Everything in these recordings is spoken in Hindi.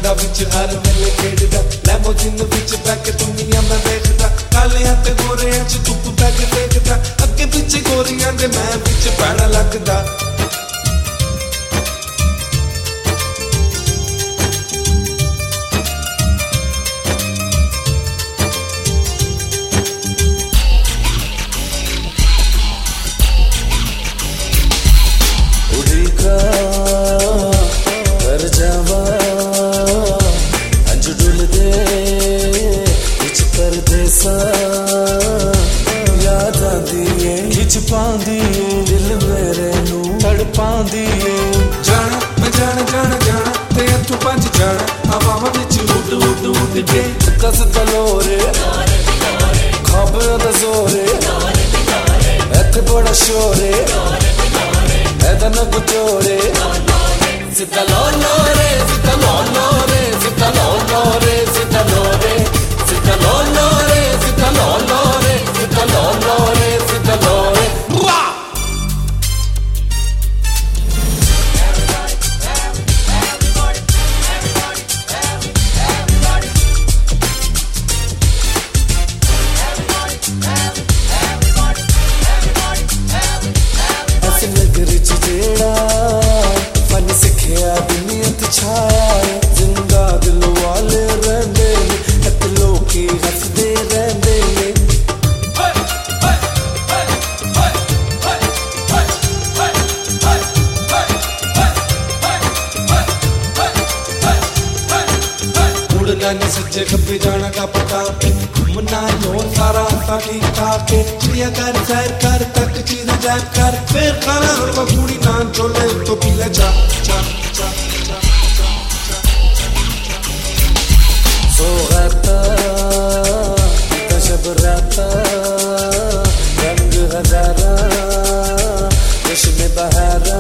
लगदा विच हर वेले खेडदा लैमोजिन विच बैक दुनिया मैं देखदा कालियां ते गोरियां च धुप बैक देखदा अगे पिछे गोरियां दे मैं विच पैड़ा लगदा याद आंदी है खिच पांदी दिल मेरे नू तड़पांदी जाना मैं जाना ते तू पंज जाना हवावां विच उड़ उड़ उड़ के कस तलोरे खबर दा जोरे इत्थे बड़ा शोरे ऐदा ना कुचोरे सिद्धा लो रे सिद्धा लो रे सिद्धा लो रे सिद्धा लो रे सिद्धा लो रे सिद्धा लो रे सिद्धा लो रे सिद्धा लो रे ऐसे नगरी च जेड़ा फन सिखिया दुनिया ते छाया जिंदा दिल वाले रहंदे ते लोकी हसदे रहंदे उड़ना नहीं सज्जे खब्बे जाना का पता घूमना लो सारा सा ठीक ठाक चिड़िया कर सैर कर तक चीज जाय कर फिर खाना हलवा पूरी नान छोले तो पीला चा चा चा सोगता तशब राता रंग हजारा चश्मे बहारा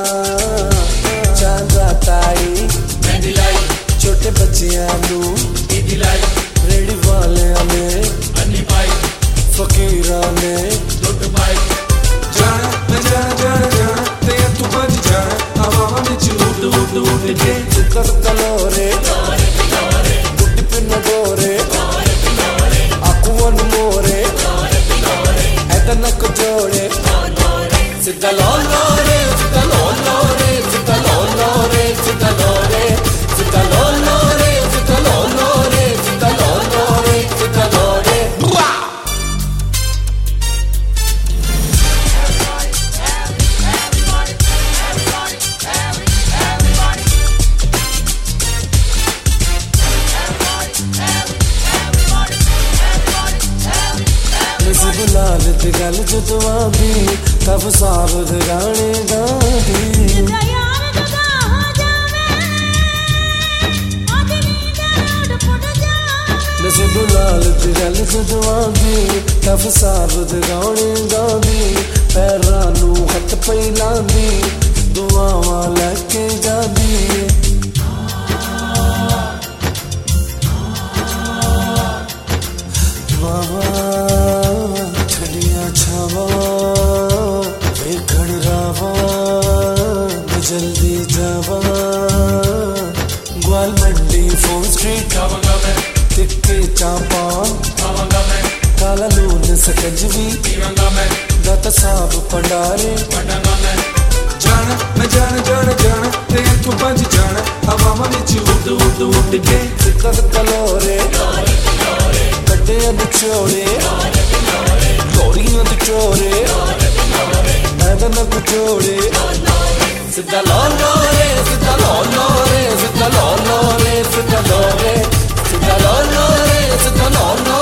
चांद रात आई मेहंदी लाई छोटे बच्चियां नू ईदी लाई रेडी वाले ने अन्नी पाई फकीरा ने लुट पाई जाना मैं जाना ते तू पंज जाना हवावां विच उड़ उड़ उड़ के कस तलोरे बुड्ढी पिन गोरे आकुवन मोरे ऐदा नक जोड़े सिद्धा लो रे सिद्धा लो रे सिद्धा लो रे सिद्धा लो रे सिद्धा लो रे सिद्धा लो रे सिद्धा लो रे सिद्धा लो रे गुलाल दी गल जदों आंदी तब साब दे गाने गांदी नसे गुलाल दी गल जदों आंदी तब साब दे गाने गांदी पैरां नू हथ पई लांदी दुआवां लैके जांदी जल्दी जावा ग्वाल मंडी फोन स्ट्रीट तिक्के चापा काला लून सकंजवी दाता साहब पंडारे जाना मैं जाना ते तू पंज जाना हवावां विच उड़ उड़ उड़ के कस तलोरे कड्डे निचोड़े गोरियां ते चोरे ऐदा ना कुचोड़े सिद्धा लो रे सिद्धा लो रे सिद्धा लो रे सिद्धा लो रे सिद्धा लो रे सिद्धा लो